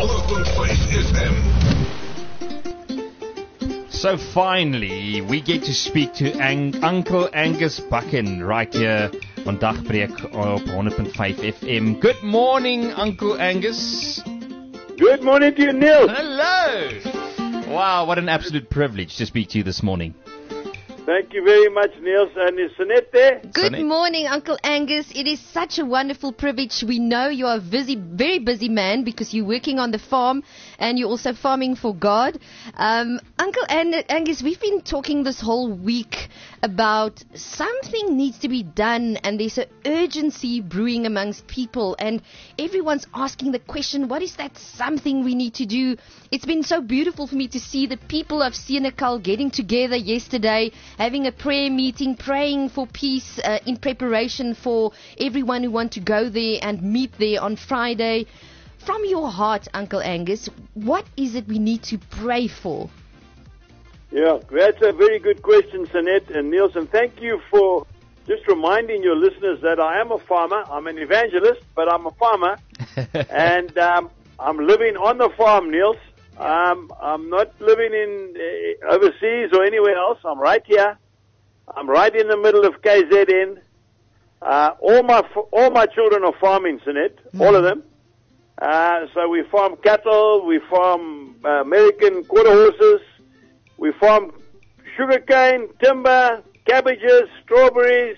100.5 FM. So finally, we get to speak to Uncle Angus Buchan right here on Dagbreek op 100.5 FM. Good morning, Uncle Angus. Good morning to you, Neil. Hello. Wow, what an absolute privilege to speak to you this morning. Thank you very much, Niels. And is Sanette there? Good morning, Uncle Angus. It is such a wonderful privilege. We know you are a very busy man because you're working on the farm and you're also farming for God. Uncle Angus, we've been talking this whole week about something needs to be done, and there's an urgency brewing amongst people, and everyone's asking the question, what is that something we need to do? It's been so beautiful for me to see the people of Senekal getting together yesterday, having a prayer meeting, praying for peace in preparation for everyone who want to go there and meet there on Friday. From your heart, Uncle Angus, what is it we need to pray for? Yeah, that's a very good question, Sanette and Niels, and thank you for just reminding your listeners that I am a farmer. I'm an evangelist, but I'm a farmer, and I'm living on the farm, Niels. I'm not living in overseas or anywhere else. I'm right here. I'm right in the middle of KZN. All my children are farming, Sanette, all of them. So we farm cattle, we farm American quarter horses, we farm sugarcane, timber, cabbages, strawberries.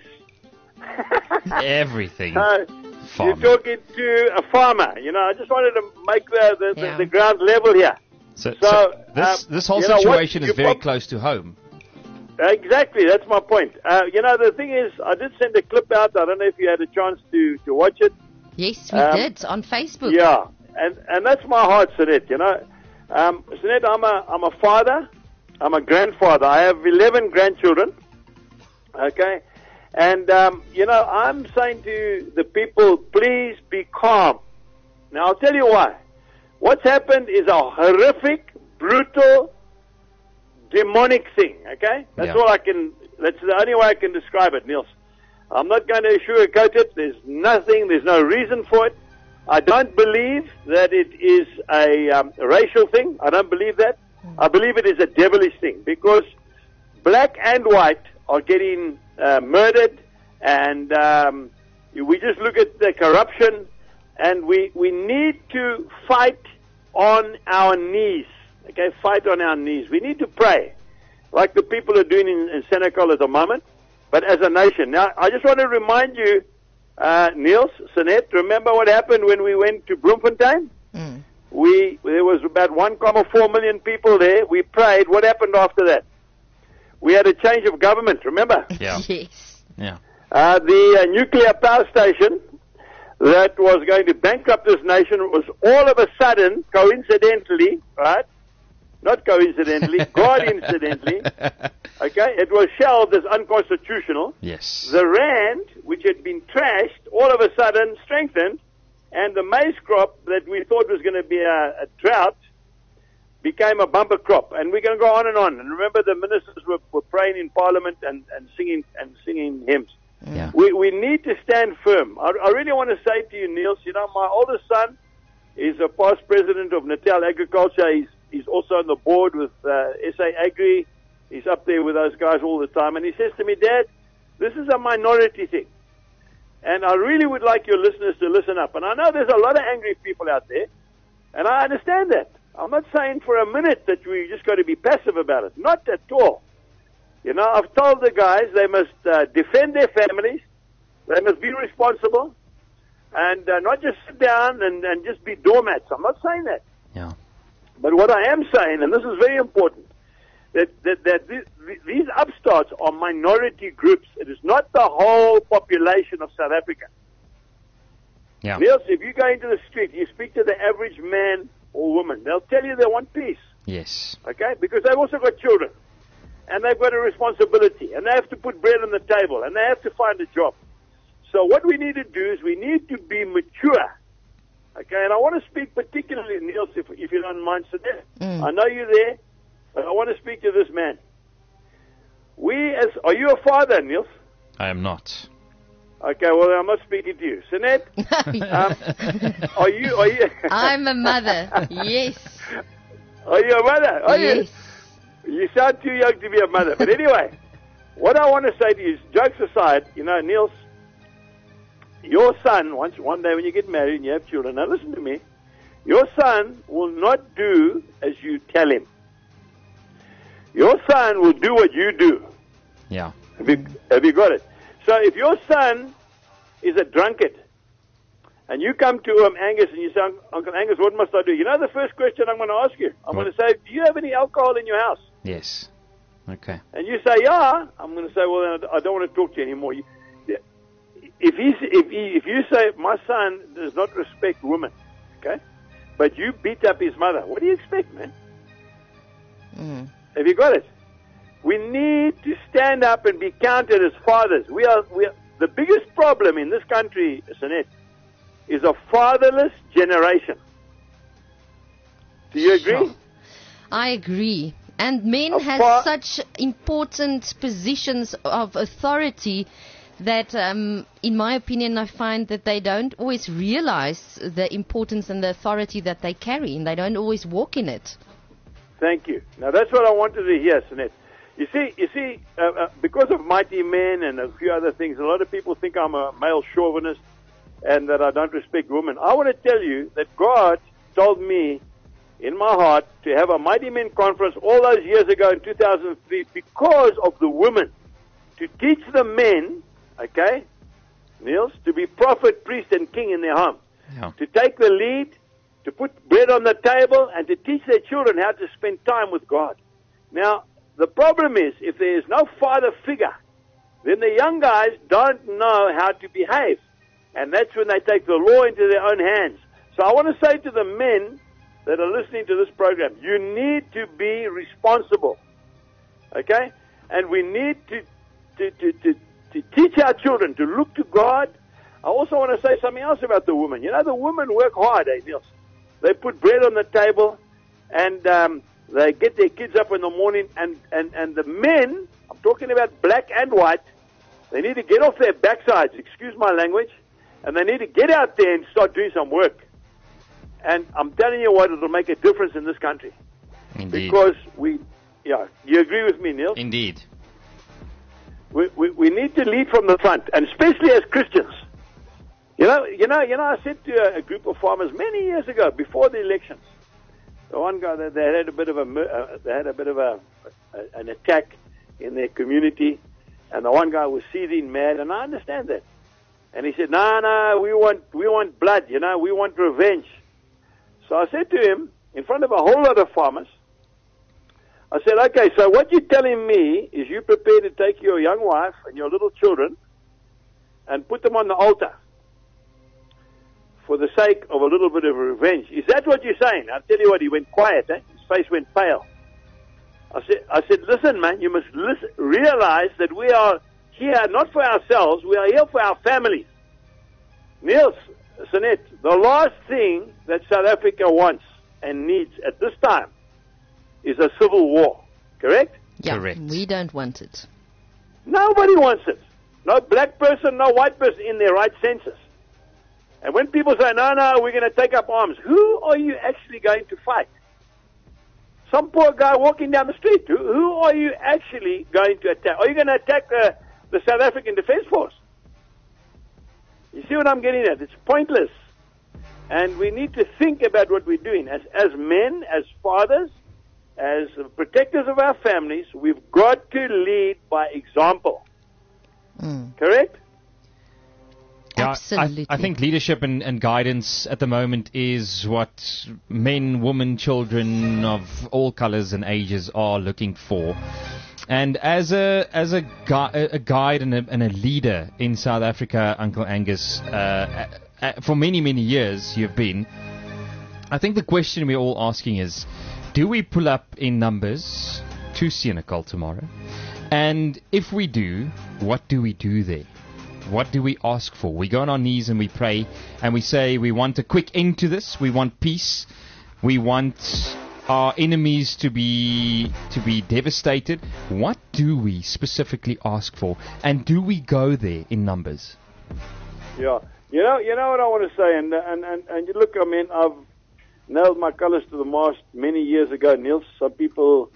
Everything. You're talking to a farmer. You know, I just wanted to make the ground level here. So this whole situation is very close to home. Exactly, that's my point. The thing is, I did send a clip out. I don't know if you had a chance to watch it. Yes, we did, on Facebook. Yeah, and that's my heart, Sanette, Sanette, I'm a father. I'm a grandfather. I have 11 grandchildren. Okay? And, I'm saying to the people, please be calm. Now, I'll tell you why. What's happened is a horrific, brutal, demonic thing, okay? That's the only way I can describe it, Niels. I'm not going to sugarcoat it. There's no reason for it. I don't believe that it is a racial thing. I don't believe that. I believe it is a devilish thing because black and white are getting murdered, and we just look at the corruption, and we need to fight on our knees, okay? Fight on our knees. We need to pray like the people are doing in Senekal at the moment, but as a nation. Now, I just want to remind you, Niels, Sanette, remember what happened when we went to Bloemfontein? There was about 1.4 million people there. We prayed. What happened after that? We had a change of government, remember? Yeah. Yes. Yeah. The nuclear power station that was going to bankrupt this nation was all of a sudden, coincidentally, right? Not coincidentally, God incidentally, okay? It was shelved as unconstitutional. Yes. The rand, which had been trashed, all of a sudden strengthened, and the maize crop that we thought was going to be a drought became a bumper crop. And we're going to go on. And remember, the ministers were praying in Parliament and singing hymns. Yeah. We need to stand firm. I really want to say to you, Niels, my oldest son is a past president of Natal Agriculture. He's also on the board with SA Agri. He's up there with those guys all the time. And he says to me, Dad, this is a minority thing. And I really would like your listeners to listen up. And I know there's a lot of angry people out there, and I understand that. I'm not saying for a minute that we just got to be passive about it. Not at all. I've told the guys they must defend their families, they must be responsible, and not just sit down and just be doormats. I'm not saying that. Yeah. But what I am saying, and this is very important, that these upstarts are minority groups. It is not the whole population of South Africa. Yeah. Niels, if you go into the street, you speak to the average man or woman, they'll tell you they want peace. Yes. Okay? Because they've also got children. And they've got a responsibility. And they have to put bread on the table. And they have to find a job. So what we need to do is we need to be mature. Okay? And I want to speak particularly, Niels, if you don't mind, Sanette. I know you're there. But I want to speak to this man. Are you a father, Niels? I am not. Okay, well, I'm not speaking to you. Sinette, are you? I'm a mother. Yes. Are you a mother? Are Yes. You sound too young to be a mother. But anyway, what I want to say to you is, jokes aside, Niels, your son, one day when you get married and you have children, now listen to me, your son will not do as you tell him. Your son will do what you do. Yeah. Have you got it? So if your son is a drunkard, and you come to Angus and you say, Uncle Angus, what must I do? You know the first question I'm going to ask you? I'm going to say, do you have any alcohol in your house? Yes. Okay. And you say, yeah. I'm going to say, well, then I don't want to talk to you anymore. If you say, my son does not respect women, okay, but you beat up his mother, what do you expect, man? Mm. Have you got it? We need to stand up and be counted as fathers. We are the biggest problem in this country, Sinette, is a fatherless generation. Do you agree? Sure. I agree. And men have such important positions of authority that, in my opinion, I find that they don't always realize the importance and the authority that they carry, and they don't always walk in it. Thank you. Now, that's what I wanted to hear, Sinette. You see, because of Mighty Men and a few other things, a lot of people think I'm a male chauvinist and that I don't respect women. I want to tell you that God told me in my heart to have a Mighty Men conference all those years ago in 2003 because of the women, to teach the men, okay, Niels, to be prophet, priest, and king in their home, to take the lead, to put bread on the table, and to teach their children how to spend time with God. Now, the problem is, if there is no father figure, then the young guys don't know how to behave. And that's when they take the law into their own hands. So I want to say to the men that are listening to this program, you need to be responsible. Okay? And we need to teach our children to look to God. I also want to say something else about the women. You know, the women work hard, Niels. They put bread on the table, and they get their kids up in the morning, and the men, I'm talking about black and white, they need to get off their backsides, excuse my language, and they need to get out there and start doing some work. And I'm telling you what, it'll make a difference in this country. Indeed. Because you agree with me, Neil? Indeed. We need to lead from the front, and especially as Christians. You know, I said to a group of farmers many years ago, before the elections, the one guy, they had a bit of an attack in their community, and the one guy was seething mad, and I understand that. And he said, no, we want blood, we want revenge. So I said to him, in front of a whole lot of farmers, I said, okay, so what you're telling me is you're prepared to take your young wife and your little children and put them on the altar for the sake of a little bit of revenge. Is that what you're saying? I'll tell you what, he went quiet, his face went pale. I said, listen, man, you must realize that we are here not for ourselves, we are here for our families. Niels, Sinette, the last thing that South Africa wants and needs at this time is a civil war, correct? Yeah, correct. We don't want it. Nobody wants it. No black person, no white person in their right senses. And when people say, no, we're going to take up arms, who are you actually going to fight? Some poor guy walking down the street. Who are you actually going to attack? Are you going to attack the South African Defense Force? You see what I'm getting at? It's pointless. And we need to think about what we're doing. As men, as fathers, as protectors of our families, we've got to lead by example. Correct? Yeah, Absolutely. I think leadership and guidance at the moment is what men, women, children of all colors and ages are looking for. And as a guide and a leader in South Africa, Uncle Angus, for many, many years you've been, I think the question we're all asking is, do we pull up in numbers to Senekal tomorrow? And if we do, what do we do there? What do we ask for? We go on our knees and we pray and we say we want a quick end to this. We want peace. We want our enemies to be devastated. What do we specifically ask for? And do we go there in numbers? Yeah. You know what I want to say, and you look, I mean, I've nailed my colors to the mast many years ago, Niels. Some people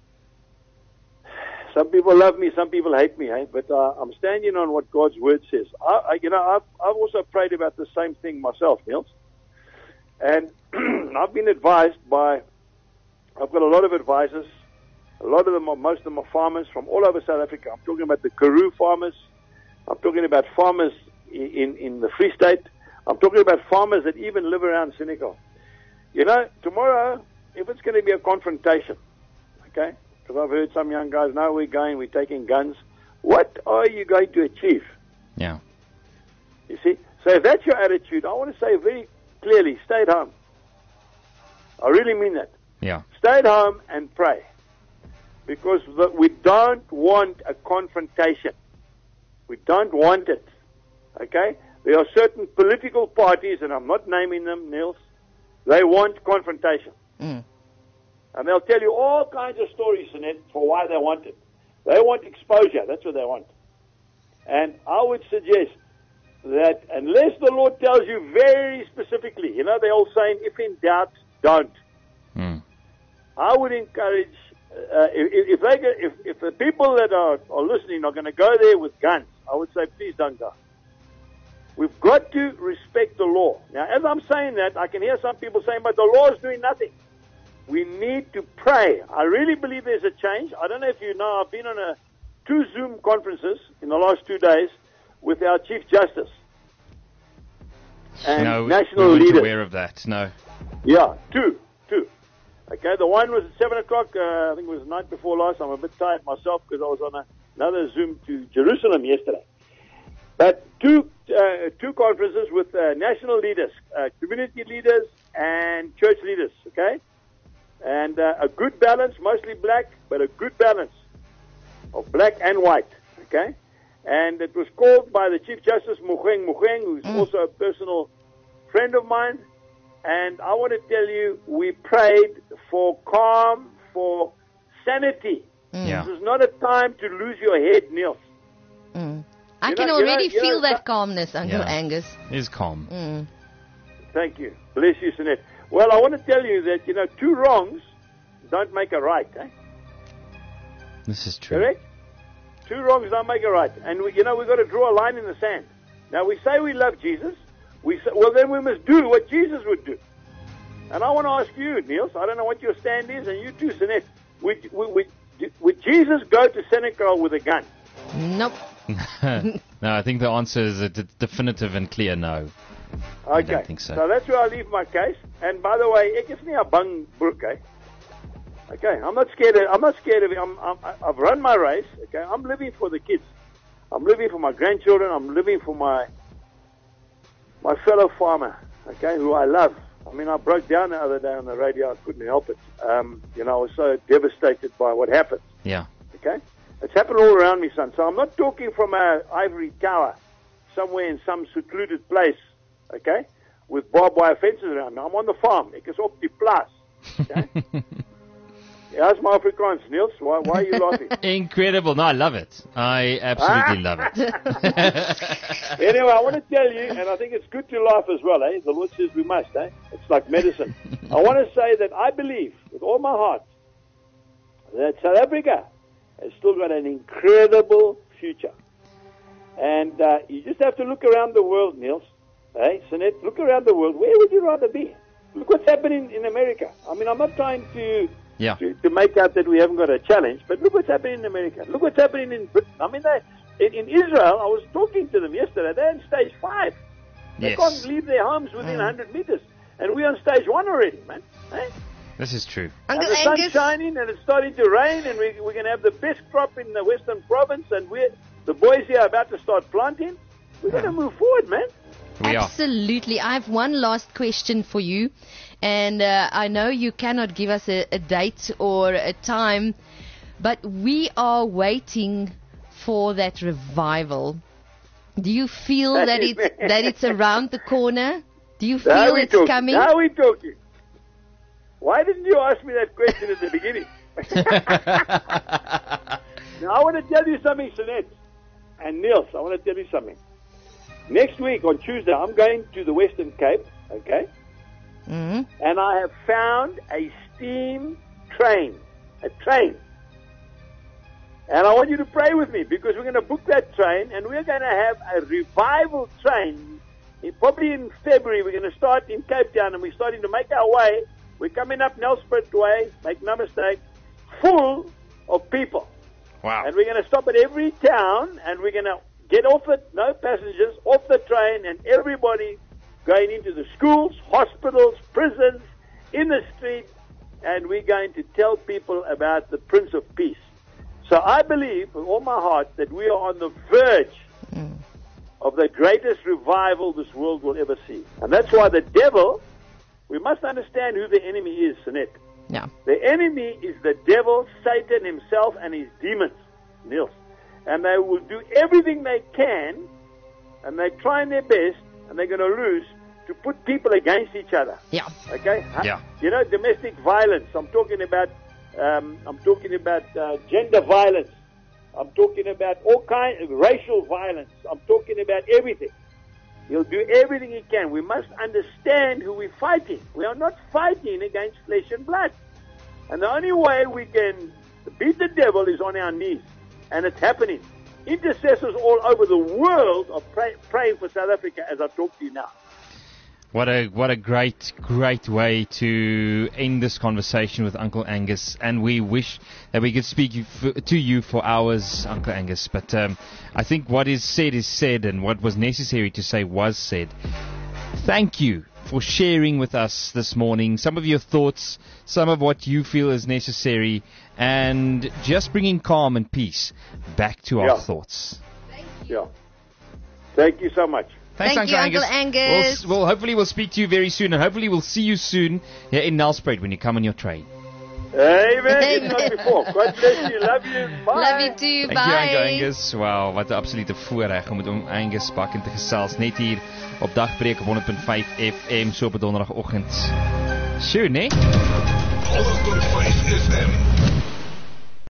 love me, some people hate me, but I'm standing on what God's word says. I've also prayed about the same thing myself, Niels, and I've been advised by. I've got a lot of advisors. Most of them are farmers from all over South Africa. I'm talking about the Karoo farmers. I'm talking about farmers in the Free State. I'm talking about farmers that even live around Senegal. You know, tomorrow, if it's going to be a confrontation, okay, because I've heard some young guys, now we're taking guns. What are you going to achieve? Yeah. You see? So if that's your attitude, I want to say very clearly, stay at home. I really mean that. Yeah. Stay at home and pray. Because we don't want a confrontation. We don't want it. Okay? There are certain political parties, and I'm not naming them, Niels, they want confrontation. Mm. And they'll tell you all kinds of stories in it for why they want it. They want exposure. That's what they want. And I would suggest that unless the Lord tells you very specifically, you know, they're all saying, if in doubt, don't. Mm. I would encourage, if the people that are listening are going to go there with guns, I would say, please don't go. We've got to respect the law. Now, as I'm saying that, I can hear some people saying, but the law is doing nothing. We need to pray. I really believe there's a change. I don't know if you know, I've been on 2 Zoom conferences in the last 2 days with our Chief Justice and national we weren't leaders. Aware of that, no. Yeah, two. Okay, the one was at 7 o'clock, I think it was the night before last. I'm a bit tired myself because I was on another Zoom to Jerusalem yesterday. But two conferences with national leaders, community leaders, and church leaders, okay? And a good balance, mostly black, but a good balance of black and white, okay? And it was called by the Chief Justice Mogoeng, who's also a personal friend of mine. And I want to tell you, we prayed for calm, for sanity. Yeah. This is not a time to lose your head, Niels. I can already feel that calmness, Uncle Angus. It is calm. Thank you. Bless you, Sunette. Well, I want to tell you that, 2 wrongs don't make a right, eh? This is true. Correct? 2 wrongs don't make a right. And, we've got to draw a line in the sand. Now, we say we love Jesus. Well, then we must do what Jesus would do. And I want to ask you, Niels, I don't know what your stand is, and you too, Sunette. Would Jesus go to Senegal with a gun? Nope. No, I think the answer is a definitive and clear no. Okay. I don't think so. So that's where I leave my case. And by the way, ek is nie 'n bang broek, eh? Okay, I'm not scared of it. I've run my race. Okay, I'm living for the kids. I'm living for my grandchildren. I'm living for my fellow farmer. Okay, who I love. I mean, I broke down the other day on the radio. I couldn't help it. I was so devastated by what happened. Yeah. Okay, it's happened all around me, son. So I'm not talking from an ivory tower, somewhere in some secluded place. Okay, with barbed wire fences around me. I'm on the farm. Ek is op die plaas. Okay. How's my Afrikaans, Niels? Why are you laughing? Incredible. No, I love it. I absolutely love it. Anyway, I want to tell you, and I think it's good to laugh as well, eh? The Lord says we must, eh? It's like medicine. I want to say that I believe with all my heart that South Africa has still got an incredible future. And you just have to look around the world, Niels. Hey, Sunette, look around the world. Where would you rather be? Look what's happening in America. I mean, I'm not trying to make out that we haven't got a challenge, but look what's happening in America. Look what's happening in Britain. I mean, in Israel, I was talking to them yesterday. They're in stage 5. They can't leave their homes within 100 meters. And we're on stage 1 already, man. Hey? This is true. Uncle and the Angus, sun's shining, and it's starting to rain, and we're going to have the best crop in the Western Province, and the boys here are about to start planting. We're going to move forward, man. Absolutely. I have one last question for you. And I know you cannot give us a date or a time, but we are waiting for that revival. Do you feel that it's around the corner? Do you feel it's coming? Now we're talking. Why didn't you ask me that question at the beginning? Now I want to tell you something, Sunette and Niels. I want to tell you something. next week on Tuesday, I'm going to the Western Cape, okay? Mm. And I have found a steam train, a train. And I want you to pray with me because we're going to book that train and we're going to have a revival train. Probably in February, we're going to start in Cape Town and we're starting to make our way. We're coming up Nelspruit Way, make no mistake, full of people. Wow. And we're going to stop at every town and we're going to get off it, no passengers, off the train, and everybody going into the schools, hospitals, prisons, in the street, and we're going to tell people about the Prince of Peace. So I believe with all my heart that we are on the verge of the greatest revival this world will ever see. And that's why the devil, we must understand who the enemy is, Sinet. Yeah. The enemy is the devil, Satan himself, and his demons, Niels. And they will do everything they can, and they're trying their best, and they're going to lose, to put people against each other. Yeah. Okay? Yeah. You know, domestic violence. I'm talking about gender violence. I'm talking about all kinds of racial violence. I'm talking about everything. He'll do everything he can. We must understand who we're fighting. We are not fighting against flesh and blood. And the only way we can beat the devil is on our knees. And it's happening. Intercessors all over the world are praying for South Africa as I talk to you now. What a great way to end this conversation with Uncle Angus, and we wish that we could speak to you for hours, Uncle Angus, but I think what is said, and what was necessary to say was said. Thank you for sharing with us this morning some of your thoughts, some of what you feel is necessary, and just bringing calm and peace back to our thoughts. Yeah. Thank you so much. Thanks, Thank you, Uncle Angus. Hopefully we'll speak to you very soon, and hopefully we'll see you soon here in Nelspruit when you come on your train. Amen. If not before. God bless you. Love you. Bye. Love you too. Thank you, Bye. Uncle Angus. Wow, wat 'n absolute voorreg om met Angus Bakken te gesels net hier op Dagbreek op 100.5 FM so op 'n donderdagoggend. Sjoe, né? 100.5 FM.